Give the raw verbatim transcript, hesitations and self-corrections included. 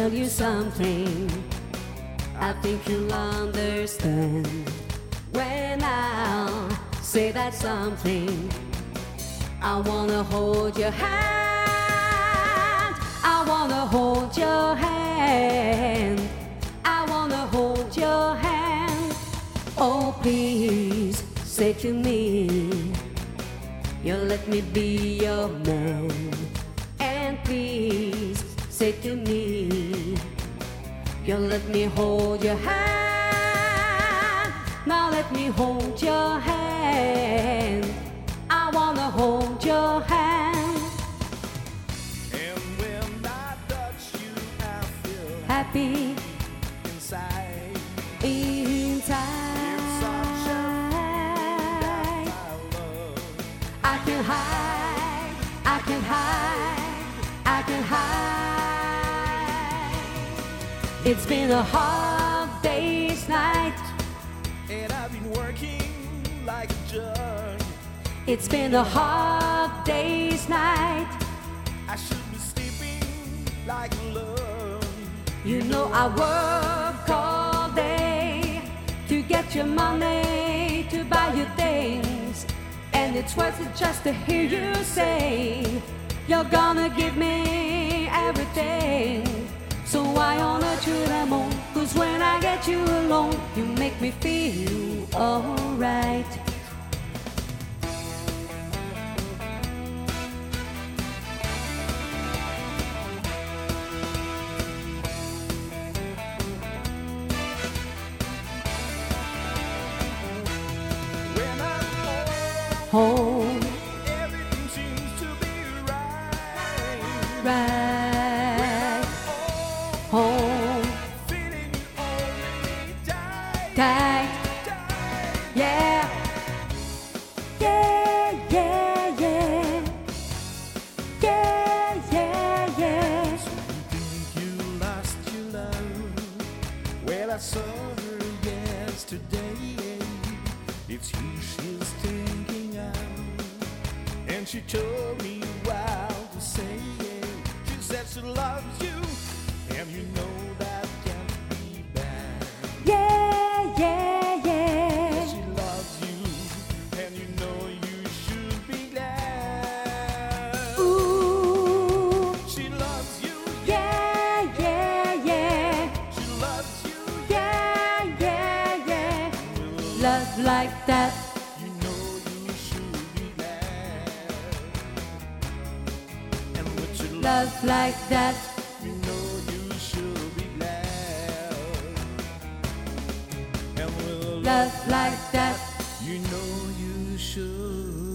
tell you something I think you'll understand when I'll say that something. I wanna hold your hand, I wanna hold your hand, I wanna hold your hand. Oh, please say to me, you'll let me be your man. And please say to me, you'll let me hold your hand. Now let me hold your hand, I wanna hold your hand. And when I touch you, I feel Happy inside. inside. It's such a feeling that I love. I can hide, I can hide, I can hide. It's been a hard day's night. And I've been working like a jerk. It's been a hard day's night. I should be sleeping like a love. You know I work all day to get your money to buy you things, and it's worth it just to hear you say you're gonna give me everything. So why on earth should I moan? 'Cause when I get you alone, you make me feel alright. When I'm Home, home, everything seems to be right. right, Oh, home, feeling you only tight, tight, tight. yeah, yeah, yeah, yeah, yeah, yeah, yeah. So you think you lost your love? Well, I saw her yesterday. It's you she's thinking of, and she told me what to say. She said she loves you, and you know that can't be bad. Yeah, yeah, yeah. She loves you, and you know you should be glad. Ooh, She loves you, yeah, yeah, yeah, she loves you, yeah, yeah, yeah. Love like that. you know you should be glad. And with your love, Love like that. you know you should be glad. And with a love, Love like that. you know you should